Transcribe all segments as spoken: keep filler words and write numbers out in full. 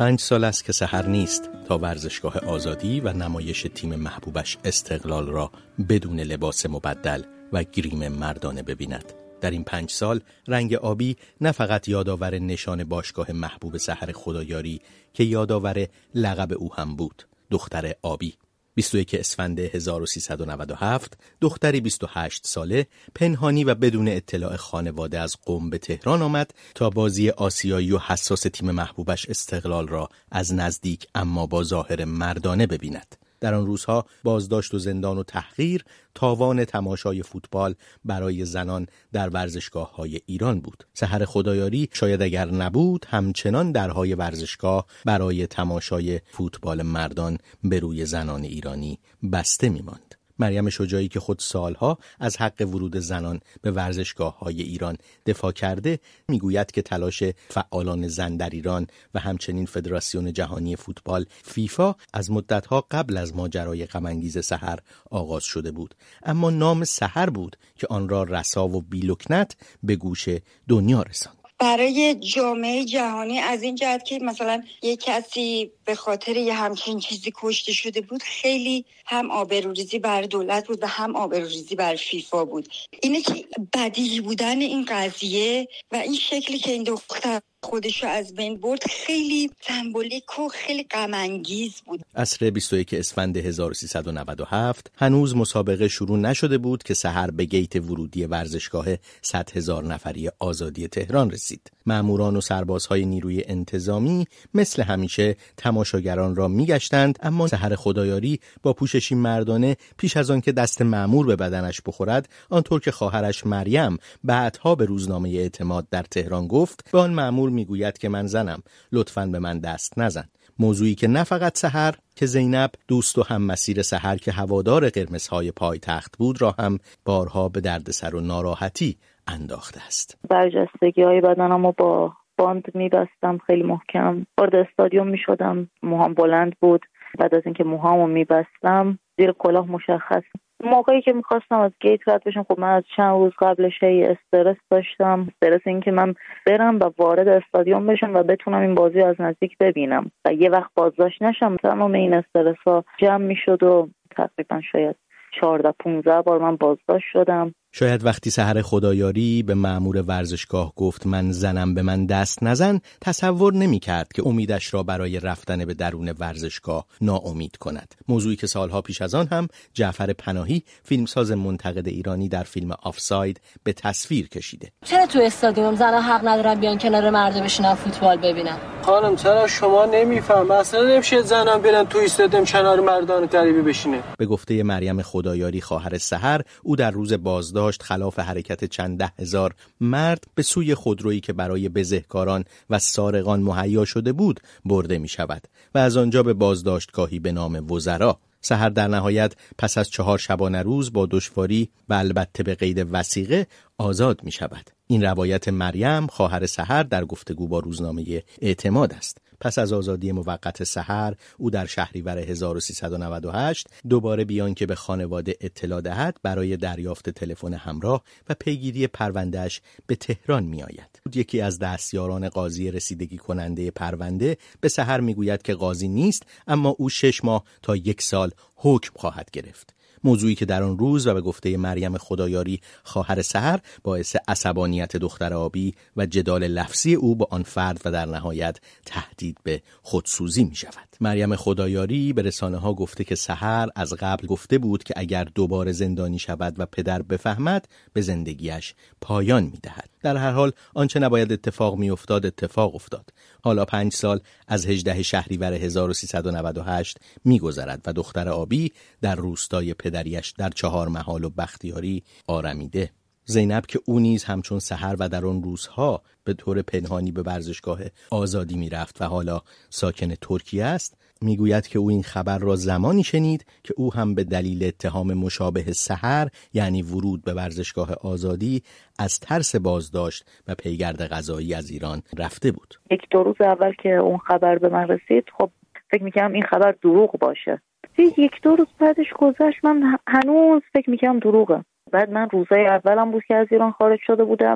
پنج سال است که سحر نیست تا ورزشگاه آزادی و نمایش تیم محبوبش استقلال را بدون لباس مبدل و گریم مردانه ببیند. در این پنج سال رنگ آبی نه فقط یادآور نشان باشگاه محبوب سحر خدایاری که یادآور لقب او هم بود، دختر آبی. بیست و یکم اسفند هزار و سیصد و نود و هفت دختری بیست و هشت ساله پنهانی و بدون اطلاع خانواده از قم به تهران آمد تا بازی آسیایی و حساس تیم محبوبش استقلال را از نزدیک اما با ظاهر مردانه ببیند. در آن روزها بازداشت و زندان و تحقیر تاوان تماشای فوتبال برای زنان در ورزشگاه‌های ایران بود. سحر خدایاری شاید اگر نبود همچنان درهای ورزشگاه برای تماشای فوتبال مردان به روی زنان ایرانی بسته می‌ماند. مریم شجاعی که خود سالها از حق ورود زنان به ورزشگاه‌های ایران دفاع کرده میگوید که تلاش فعالان زن در ایران و همچنین فدراسیون جهانی فوتبال فیفا از مدت‌ها قبل از ماجرای غم‌انگیز سحر آغاز شده بود، اما نام سحر بود که آن را رسا و بی‌لکنت به گوش دنیا رساند. برای جامعه جهانی از این جهت که مثلا یک کسی به خاطر یه همچین چیزی کشته شده بود، خیلی هم آبروریزی بر دولت بود و هم آبروریزی بر فیفا بود. اینه که بدیهی بودن این قضیه و این شکلی که این دختر خودشو از بین برد خیلی سمبولیک و خیلی غم انگیز بود. عصر بیست و یکم اسفند هزار و سیصد و نود و هفت هنوز مسابقه شروع نشده بود که سحر به گیت ورودی ورزشگاه صد هزار نفری آزادی تهران رسید. ماموران و سربازهای نیروی انتظامی مثل همیشه تماشاگران را میگشتند، اما سحر خدایاری با پوششی مردانه پیش از آن که دست مامور به بدنش بخورد، آنطور که خواهرش مریم بعدها به روزنامه اعتماد در تهران گفت، به آن مامور میگوید که من زنم، لطفاً به من دست نزن. موضوعی که نه فقط سحر که زینب دوست و هم مسیر سحر که هوادار قرمزهای پایتخت بود را هم بارها به دردسر و ناراحتی انداخته است. برجستگی‌های بدنمو با باند میبستم خیلی محکم. وارد استادیوم میشدم، موهام بلند بود. بعد از اینکه موهامو میبستم زیر کلاه مشخص. موقعی که میخواستم از گیت رد بشم، خب من از چند روز قبلش هی استرس داشتم، استرس این که من برم و وارد استادیوم بشم و بتونم این بازی از نزدیک ببینم و یه وقت بازداشت نشم. تمام این استرس ها جمع میشد و تقریبا شاید چهارده پانزده بار من بازداشت شدم. شاید وقتی سحر خدایاری به مأمور ورزشگاه گفت من زنم به من دست نزن، تصور نمی کرد که امیدش را برای رفتن به درون ورزشگاه ناامید کند. موضوعی که سالها پیش از آن هم جعفر پناهی، فیلمساز منتقد ایرانی، در فیلم آفساید به تصویر کشیده. چرا تو استادیوم زنها حق ندارن بیان کنار مرد بشینن فوتبال ببینن؟ خانم چرا شما نمیفهم؟ اصلا نمیشه زنم برن تو استادیوم کنار مردان غریبه بشینه. به گفته مریم خدایاری خواهر سحر، او در روز بازداشت خلاف حرکت چند ده هزار مرد به سوی خودرویی که برای بزهکاران و سارقان مهیا شده بود برده می شود و از آنجا به بازداشتگاهی به نام وزرا. سحر در نهایت پس از چهار شبانه روز با دشواری و البته به قید وثیقه آزاد می شود. این روایت مریم خواهر سحر در گفتگو با روزنامه اعتماد است. پس از آزادی موقت سحر، او در شهریور هزار و سیصد و نود و هشت دوباره بیان که به خانواده اطلاع دهد برای دریافت تلفن همراه و پیگیری پروندهش به تهران می آید. یکی از دستیاران قاضی رسیدگی کننده پرونده به سحر می گوید که قاضی نیست، اما او شش ماه تا یک سال حکم خواهد گرفت. موضوعی که در آن روز و به گفته مریم خدایاری خواهر سحر باعث عصبانیت دختر آبی و جدال لفظی او با آن فرد و در نهایت تهدید به خودسوزی می شود. مریم خدایاری به رسانه ها گفته که سحر از قبل گفته بود که اگر دوباره زندانی شود و پدر بفهمد به زندگیش پایان می دهد. در هر حال آنچه نباید اتفاق می افتاد اتفاق افتاد. حالا پنج سال از هجدهم شهریور هزار و سیصد و نود و هشت می گذرد و دختر آبی در روستای پدریش در چهار محال و بختیاری آرمیده. زینب که او نیز همچون سحر و در آن روزها به طور پنهانی به ورزشگاه آزادی می رفت و حالا ساکن ترکیه است، می گوید که او این خبر را زمانی شنید که او هم به دلیل اتهام مشابه سحر، یعنی ورود به ورزشگاه آزادی، از ترس بازداشت و پیگرد قضایی از ایران رفته بود. یک دو روز اول که اون خبر به من رسید، خب فکر می‌کردم این خبر دروغ باشه. یک دو روز بعدش گذشت، من هنوز فکر می‌کردم دروغه. بعد من روزای اولم بود که از ایران خارج شده بودم،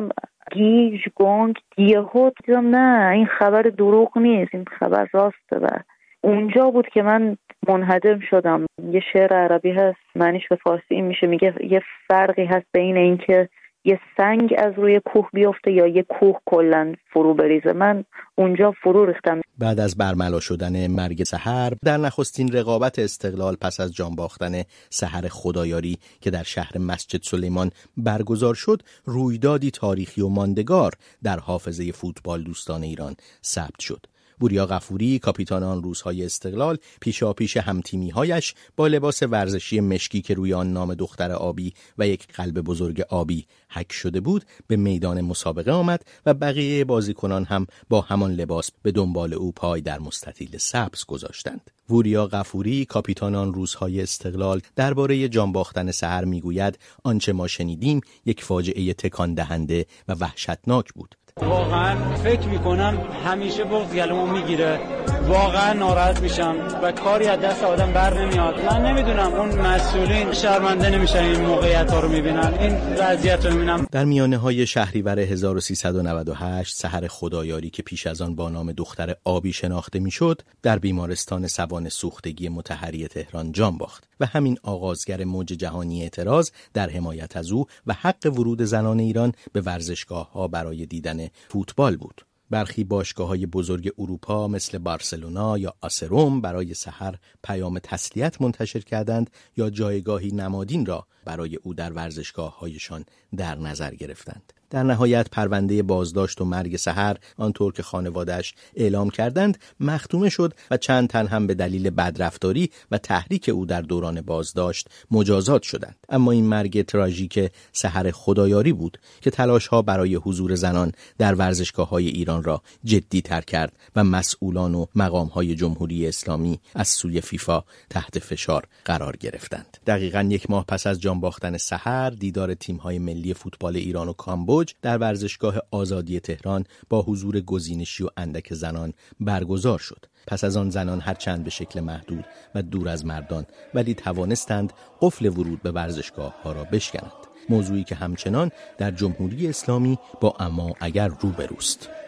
گیج گنگ یهو دیدم نه این خبر دروغ نیست، این خبر راسته. و اونجا بود که من منهدم شدم. یه شعر عربی هست معنیش به فارسی این میشه، میگه یه فرقی هست بین این که یه سنگ از روی کوه بیفته یا یه کوه کلن فرو بریزه. من اونجا فرو ریختم. بعد از برملا شدن مرگ سحر، در نخستین رقابت استقلال پس از جان باختن سحر خدایاری که در شهر مسجد سلیمان برگزار شد، رویدادی تاریخی و ماندگار در حافظه فوتبال دوستان ایران ثبت شد. وریا غفوری، کاپیتان آن روزهای استقلال، پیشاپیش همتیمی‌هایش با لباس ورزشی مشکی که روی آن نام دختر آبی و یک قلب بزرگ آبی حک شده بود، به میدان مسابقه آمد و بقیه بازیکنان هم با همان لباس به دنبال او پای در مستطیل سبز گذاشتند. وریا غفوری، کاپیتان آن روزهای استقلال، درباره جان باختن سحر میگوید آنچه ما شنیدیم یک فاجعه تکان دهنده و وحشتناک بود. واقعا فکر میکنم همیشه بغض گلومو میگیره، واقعا ناراحت میشم و کاری از دست آدم بر نمیاد. من نمیدونم اون مسئولین شرمنده نمیشن این موقعیت ها رو میبینن، این وضعیت رو میبینم. در میانه های شهریور هزار و سیصد و نود و هشت سحر خدایاری که پیش از آن با نام دختر آبی شناخته میشد، در بیمارستان سوان سوختگی مطهری تهران جان باخت و همین آغازگر موج جهانی اعتراض در حمایت از او و حق ورود زنان ایران به ورزشگاه‌ها برای دیدن فوتبال بود. برخی باشگاه‌های بزرگ اروپا مثل بارسلونا یا آسروم برای سحر پیام تسلیت منتشر کردند یا جایگاهی نمادین را برای او در ورزشگاه‌هایشان در نظر گرفتند. در نهایت پرونده بازداشت و مرگ سحر آنطور که خانواده‌اش اعلام کردند مختومه شد و چند تن هم به دلیل بدرفتاری و تحریک او در دوران بازداشت مجازات شدند. اما این مرگ تراژیک سحر خدایاری بود که تلاش‌ها برای حضور زنان در ورزشگاه‌های ایران را جدی تر کرد و مسئولان و مقام‌های جمهوری اسلامی از سوی فیفا تحت فشار قرار گرفتند. دقیقاً یک ماه پس از جان باختن سحر، دیدار تیم‌های ملی فوتبال ایران و کامبوج در ورزشگاه آزادی تهران با حضور گزینشی و اندک زنان برگزار شد. پس از آن زنان هرچند به شکل محدود و دور از مردان ولی توانستند قفل ورود به ورزشگاه‌ها را بشکنند. موضوعی که همچنان در جمهوری اسلامی با اما اگر روبروست.